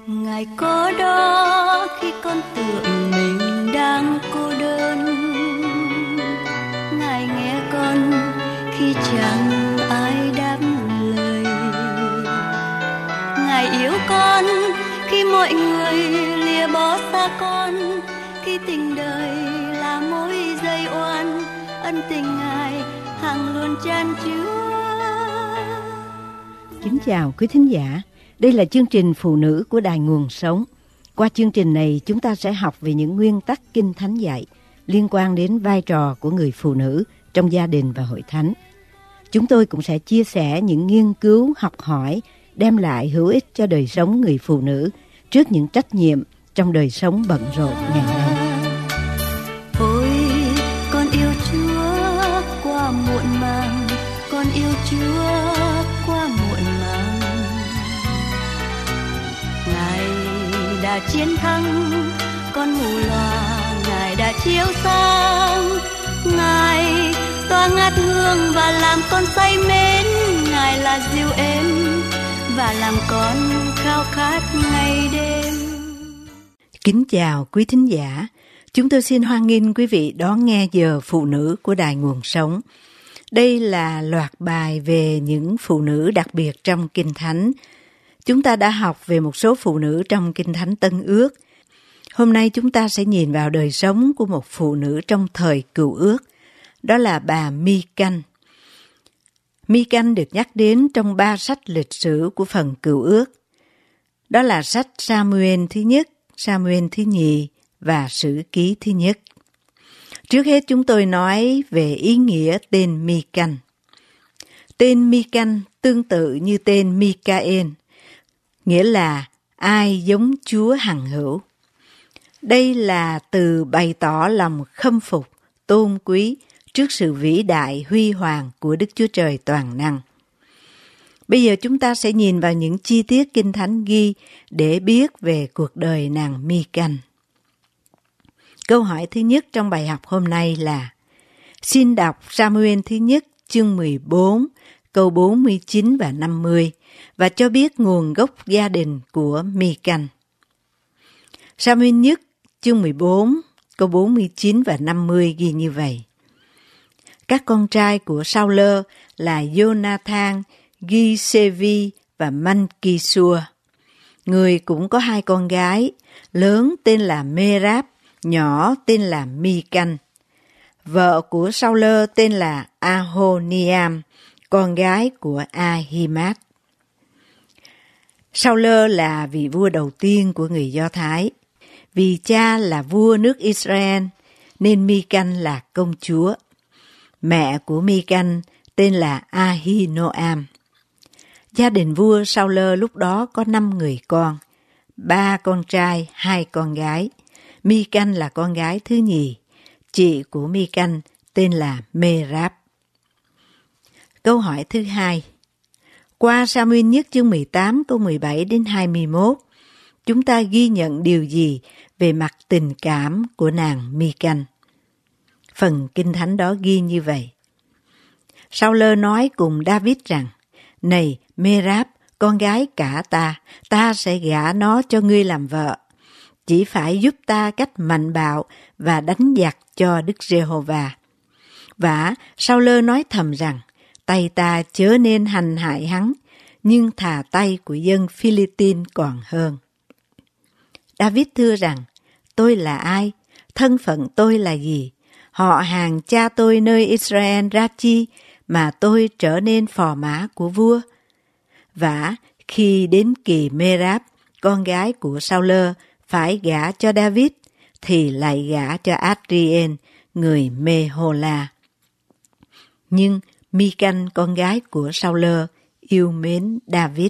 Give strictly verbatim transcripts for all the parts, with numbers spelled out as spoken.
Ngài có đó khi con tưởng mình đang cô đơn, Ngài nghe con khi chẳng ai đáp lời, Ngài yêu con khi mọi người lìa bỏ xa con, khi tình đời là mối dây oan, ân tình Ngài hằng luôn chan chứa. Kính chào quý thính giả, đây là chương trình Phụ nữ của Đài Nguồn Sống. Qua chương trình này chúng ta sẽ học về những nguyên tắc Kinh Thánh dạy liên quan đến vai trò của người phụ nữ trong gia đình và hội thánh. Chúng tôi cũng sẽ chia sẻ những nghiên cứu học hỏi đem lại hữu ích cho đời sống người phụ nữ trước những trách nhiệm trong đời sống bận rộn ngày nay. Ôi, con yêu Chúa qua muộn màng, con yêu Chúa qua muộn màng. Ngài đã chiến thắng, con mù lòa, Ngài đã chiếu sáng. Ngài tỏa ngát hương và làm con say mến, Ngài là dịu êm và làm con khao khát ngày đêm. Kính chào quý thính giả, chúng tôi xin hoan nghênh quý vị đón nghe giờ Phụ nữ của Đài Nguồn Sống. Đây là loạt bài về những phụ nữ đặc biệt trong Kinh Thánh. Chúng ta đã học về một số phụ nữ trong Kinh Thánh Tân Ước. Hôm nay chúng ta sẽ nhìn vào đời sống của một phụ nữ trong thời Cựu Ước. Đó là bà Mi-canh. Mi-canh được nhắc đến trong ba sách lịch sử của phần Cựu Ước. Đó là sách Sa-mu-ên thứ nhất, Sa-mu-ên thứ nhì và Sử Ký thứ nhất. Trước hết chúng tôi nói về ý nghĩa tên Mi-canh. Tên Mi-canh tương tự như tên Mi-ca-ên, nghĩa là ai giống Chúa hằng hữu. Đây là từ bày tỏ lòng khâm phục, tôn quý trước sự vĩ đại huy hoàng của Đức Chúa Trời toàn năng. Bây giờ chúng ta sẽ nhìn vào những chi tiết Kinh Thánh ghi để biết về cuộc đời nàng Mi-canh. Câu hỏi thứ nhất trong bài học hôm nay là: xin đọc Sa-mu-ên thứ nhất chương mười bốn, câu bốn mươi chín và năm mươi và cho biết nguồn gốc gia đình của Mi-canh. Sa-mu-ên nhất chương mười bốn, câu bốn mươi chín và năm mươi ghi như vậy: các con trai của Sao-lơ là Jonathan, Gi-se-vi và Man-ki-sua. Người cũng có hai con gái, lớn tên là Mê-ráp, nhỏ tên là Mi-canh. Vợ của Sao-lơ tên là A-hô-ni-am, con gái của A-hi-mát. Sao-lơ là vị vua đầu tiên của người Do Thái. Vì cha là vua nước Israel, nên Mi-canh là công chúa. Mẹ của Mi-canh tên là A-hi-no-am. Gia đình vua Sao-lơ lúc đó có năm người con, ba con trai, hai con gái. Mi-canh là con gái thứ nhì. Chị của Mi-canh tên là Mê-ráp. Câu hỏi thứ hai. Qua Sa-mu-ên nhất chương mười tám câu mười bảy đến hai mươi mốt, chúng ta ghi nhận điều gì về mặt tình cảm của nàng Mi-canh? Phần Kinh Thánh đó ghi như vậy. Sao-lơ nói cùng David rằng: này Mê-ráp, con gái cả ta, ta sẽ gả nó cho ngươi làm vợ. Chỉ phải giúp ta cách mạnh bạo và đánh giặc cho Đức Giê-hô-va. Vả, Sao-lơ nói thầm rằng: tay ta chớ nên hành hại hắn, nhưng thà tay của dân Phi-li-tin còn hơn. David thưa rằng: tôi là ai? Thân phận tôi là gì? Họ hàng cha tôi nơi Israel ra chi mà tôi trở nên phò mã của vua? Vả, khi đến kỳ Mê-ráp, con gái của Sao-lơ, phải gả cho David, thì lại gả cho Adrien, người Mê-hô-la. Nhưng Mi-canh, con gái của Sao-lơ, yêu mến David.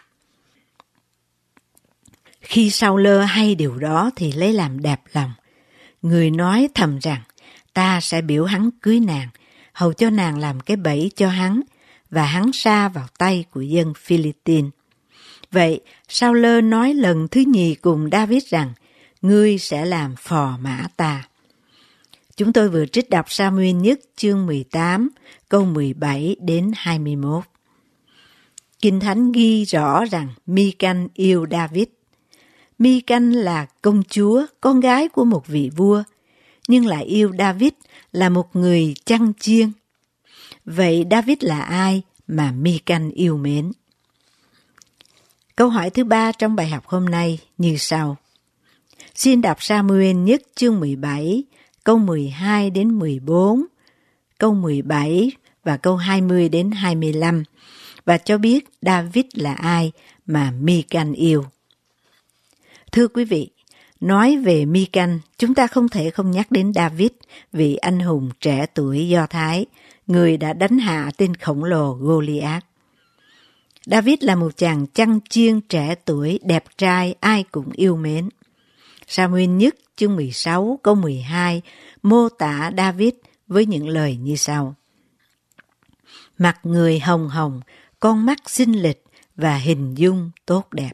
Khi Sao-lơ hay điều đó thì lấy làm đẹp lòng. Người nói thầm rằng: ta sẽ biểu hắn cưới nàng, hầu cho nàng làm cái bẫy cho hắn, và hắn sa vào tay của dân Phi-li-tin. Vậy Sao-lơ nói lần thứ nhì cùng David rằng: ngươi sẽ làm phò mã ta. Chúng tôi vừa trích đọc Sa-mu-ên nhất chương mười tám, câu mười bảy đến hai mươi mốt. Kinh Thánh ghi rõ rằng Mi-canh yêu David. Mi-canh là công chúa, con gái của một vị vua, nhưng lại yêu David là một người chăn chiên. Vậy David là ai mà Mi-canh yêu mến? Câu hỏi thứ ba trong bài học hôm nay như sau. Xin đọc Sa-mu-ên nhất chương mười bảy, câu mười hai đến mười bốn, câu mười bảy và câu hai mươi đến hai mươi lăm và cho biết David là ai mà Mi-canh yêu. Thưa quý vị, nói về Mi-canh, chúng ta không thể không nhắc đến David, vị anh hùng trẻ tuổi Do Thái, người đã đánh hạ tên khổng lồ Goliath. David là một chàng chăn chiên trẻ tuổi, đẹp trai, ai cũng yêu mến. Sa-mu-ên nhất chương mười sáu câu mười hai mô tả David với những lời như sau. Mặt người hồng hồng, con mắt xinh lịch và hình dung tốt đẹp.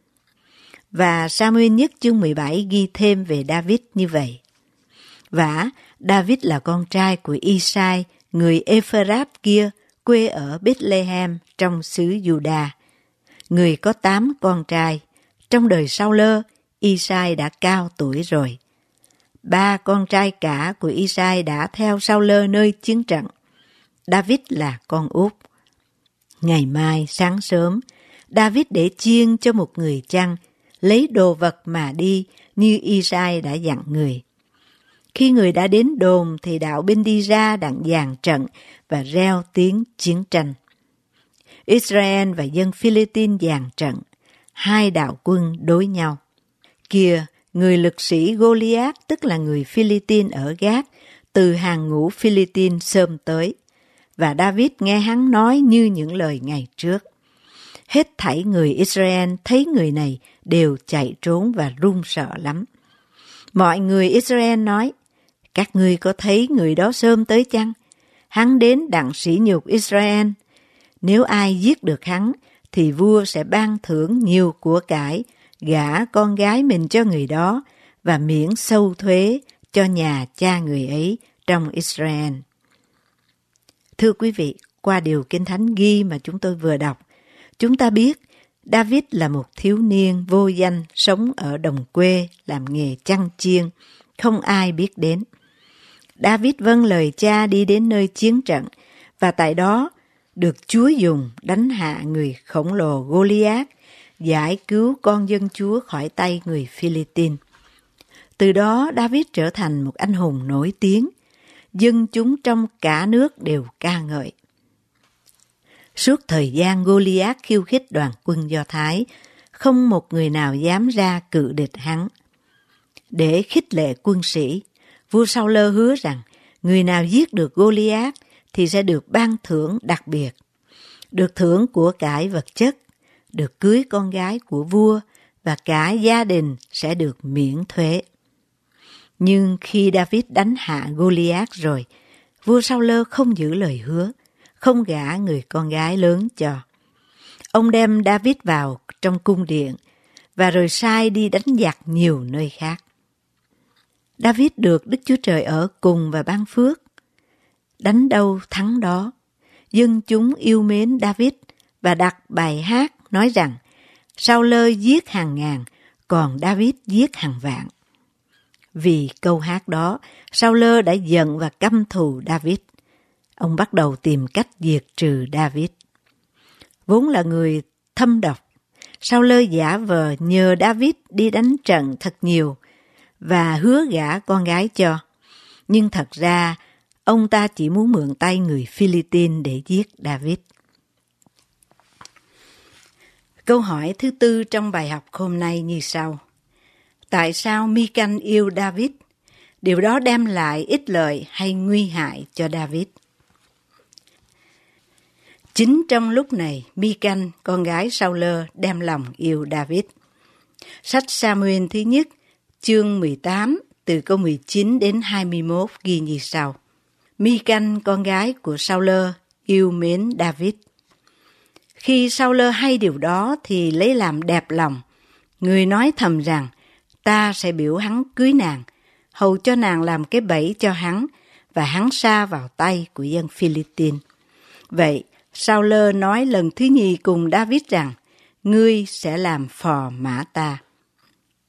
Và Sa-mu-ên nhất chương mười bảy ghi thêm về David như vậy. Vả, David là con trai của Isai, người Ephráp kia, quê ở Bethlehem trong xứ Juda. Người có tám con trai. Trong đời Sau-lơ, Isai đã cao tuổi rồi. Ba con trai cả của Isai đã theo Sau-lơ nơi chiến trận. David là con út. Ngày mai sáng sớm, David để chiên cho một người chăn, lấy đồ vật mà đi như Isai đã dặn người. Khi người đã đến đồn thì đạo binh đi ra đặng dàn trận và reo tiếng chiến tranh. Israel và dân Philippines dàn trận, hai đạo quân đối nhau. Kìa, người lực sĩ Goliath, tức là người Philippines ở Gát, từ hàng ngũ Philippines xông tới, và David nghe hắn nói như những lời ngày trước. Hết thảy người Israel thấy người này đều chạy trốn và run sợ lắm. Mọi người Israel nói, các ngươi có thấy người đó xông tới chăng? Hắn đến đặng sỉ nhục Israel. Nếu ai giết được hắn, thì vua sẽ ban thưởng nhiều của cải, gả con gái mình cho người đó và miễn sâu thuế cho nhà cha người ấy trong Israel. Thưa quý vị, qua điều Kinh Thánh ghi mà chúng tôi vừa đọc, chúng ta biết David là một thiếu niên vô danh sống ở đồng quê làm nghề chăn chiên, không ai biết đến. David vâng lời cha đi đến nơi chiến trận và tại đó được Chúa dùng đánh hạ người khổng lồ Goliath, giải cứu con dân Chúa khỏi tay người Philippines. Từ đó David trở thành một anh hùng nổi tiếng, dân chúng trong cả nước đều ca ngợi. Suốt thời gian Goliath khiêu khích đoàn quân Do Thái, không một người nào dám ra cự địch hắn. Để khích lệ quân sĩ, vua Sau-lơ hứa rằng người nào giết được Goliath thì sẽ được ban thưởng đặc biệt, được thưởng của cải vật chất, được cưới con gái của vua và cả gia đình sẽ được miễn thuế. Nhưng khi David đánh hạ Goliath rồi, vua Sau-lơ không giữ lời hứa, không gả người con gái lớn cho. Ông đem David vào trong cung điện và rồi sai đi đánh giặc nhiều nơi khác. David được Đức Chúa Trời ở cùng và ban phước. Đánh đâu thắng đó. Dân chúng yêu mến David và đặt bài hát nói rằng Sau-lơ giết hàng ngàn, còn David giết hàng vạn. Vì câu hát đó, Sau-lơ đã giận và căm thù David. Ông bắt đầu tìm cách diệt trừ David. Vốn là người thâm độc, Sau-lơ giả vờ nhờ David đi đánh trận thật nhiều và hứa gả con gái cho. Nhưng thật ra, ông ta chỉ muốn mượn tay người Philippines để giết David. Câu hỏi thứ tư trong bài học hôm nay như sau. Tại sao Mi-canh yêu David? Điều đó đem lại ích lợi hay nguy hại cho David? Chính trong lúc này, Mi-canh, con gái Sau-lơ, đem lòng yêu David. Sách Sa-mu-ên thứ nhất, chương mười tám, từ câu mười chín đến hai mươi mốt ghi như sau. Mi-canh, con gái của Sau-lơ, yêu mến David. Khi Sau-lơ hay điều đó thì lấy làm đẹp lòng. Người nói thầm rằng, ta sẽ biểu hắn cưới nàng, hầu cho nàng làm cái bẫy cho hắn, và hắn sa vào tay của dân Philippines. Vậy, Sau-lơ nói lần thứ nhì cùng David rằng, ngươi sẽ làm phò mã ta.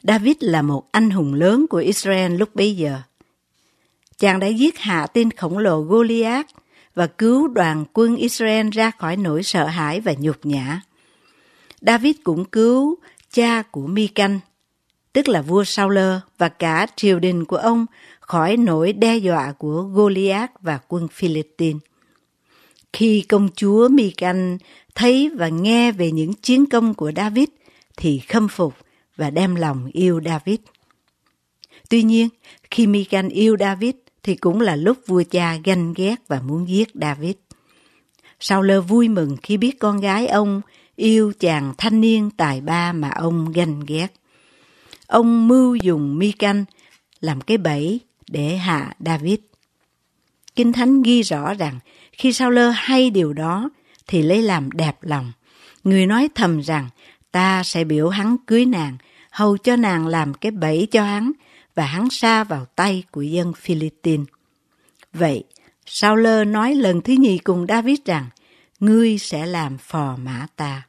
David là một anh hùng lớn của Israel lúc bấy giờ. Chàng đã giết hạ tên khổng lồ Goliath và cứu đoàn quân Israel ra khỏi nỗi sợ hãi và nhục nhã. David cũng cứu cha của Mi-canh, tức là vua Sa-ulơ, và cả triều đình của ông khỏi nỗi đe dọa của Goliath và quân Philistine. Khi công chúa Mi-canh thấy và nghe về những chiến công của David thì khâm phục và đem lòng yêu David. Tuy nhiên, khi Mi-canh yêu David thì cũng là lúc vua cha ganh ghét và muốn giết David. Sa-ulơ vui mừng khi biết con gái ông yêu chàng thanh niên tài ba mà ông ganh ghét. Ông mưu dùng Mi-canh làm cái bẫy để hạ David. Kinh Thánh ghi rõ rằng khi Sa-ulơ hay điều đó thì lấy làm đẹp lòng. Người nói thầm rằng ta sẽ biểu hắn cưới nàng, hầu cho nàng làm cái bẫy cho hắn và hắn sa vào tay của dân Philistine. Vậy, Sa-ulơ nói lần thứ nhì cùng David rằng ngươi sẽ làm phò mã ta.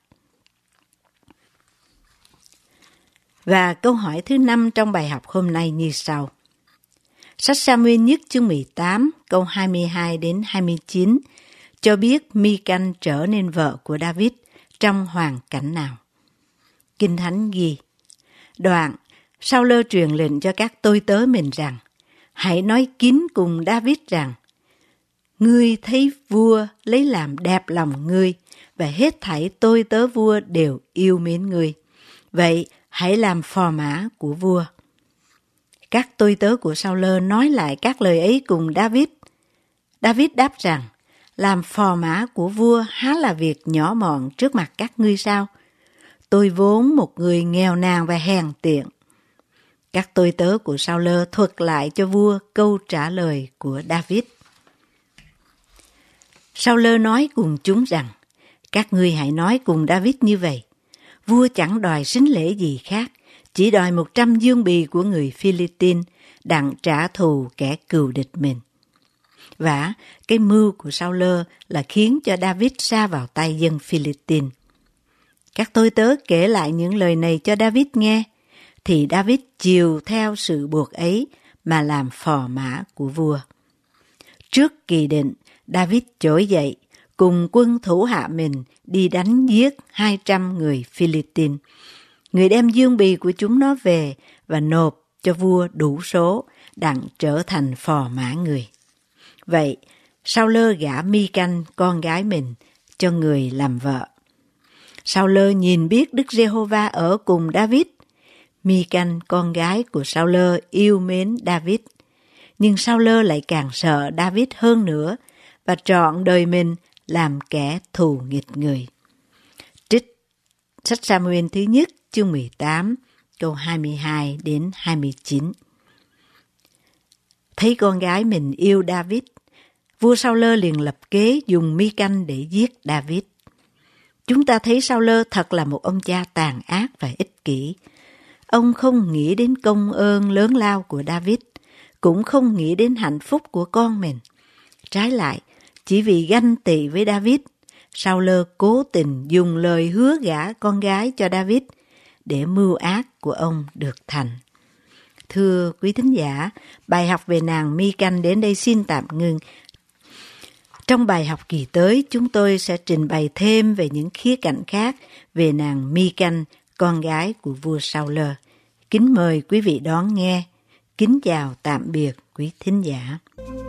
Và câu hỏi thứ năm trong bài học hôm nay như sau. Sách Sa-muên nhất chương mười tám, câu hai mươi hai đến hai mươi chín cho biết Mi-canh trở nên vợ của David trong hoàn cảnh nào. Kinh Thánh ghi: Đoạn, Sa-ulơ truyền lệnh cho các tôi tớ mình rằng, hãy nói kín cùng David rằng, ngươi thấy vua lấy làm đẹp lòng ngươi, và hết thảy tôi tớ vua đều yêu mến ngươi. Vậy, hãy làm phò mã của vua. Các tôi tớ của Sa-ulơ nói lại các lời ấy cùng David. David đáp rằng, làm phò mã của vua há là việc nhỏ mọn trước mặt các ngươi sao? Tôi vốn một người nghèo nàn và hèn tiện. Các tôi tớ của Sa-ulơ thuật lại cho vua câu trả lời của David. Sa-ulơ nói cùng chúng rằng, các ngươi hãy nói cùng David như vậy. Vua chẳng đòi sính lễ gì khác, chỉ đòi một trăm dương bì của người Philistine đặng trả thù kẻ cừu địch mình. Và cái mưu của Sa-ulơ là khiến cho David sa vào tay dân Philistine. Các tôi tớ kể lại những lời này cho David nghe, thì David chiều theo sự buộc ấy mà làm phò mã của vua. Trước kỳ định, David trỗi dậy, cùng quân thủ hạ mình đi đánh giết hai trăm người Philistine. Người đem dương bì của chúng nó về và nộp cho vua đủ số, đặng trở thành phò mã người. Vậy, Sa-ulơ gả Mi-canh con gái mình cho người làm vợ. Sa-ulơ nhìn biết Đức Giê-hô-va ở cùng David. Mi-canh con gái của Sa-ulơ yêu mến David. Nhưng Sa-ulơ lại càng sợ David hơn nữa và trọn đời mình làm kẻ thù nghịch người. Trích sách Sa-muên thứ nhất chương mười tám câu hai mươi hai đến hai mươi chín. Thấy con gái mình yêu David, vua Sa-ulơ liền lập kế dùng Mi-canh để giết David. Chúng ta thấy Sa-ulơ thật là một ông cha tàn ác và ích kỷ. Ông không nghĩ đến công ơn lớn lao của David, cũng không nghĩ đến hạnh phúc của con mình. Trái lại, chỉ vì ganh tị với David, Sa-ulơ cố tình dùng lời hứa gả con gái cho David để mưu ác của ông được thành. Thưa quý thính giả, bài học về nàng Mi-canh đến đây xin tạm ngưng. Trong bài học kỳ tới, chúng tôi sẽ trình bày thêm về những khía cạnh khác về nàng Mi-canh, con gái của vua Sa-ulơ. Kính mời quý vị đón nghe. Kính chào tạm biệt quý thính giả.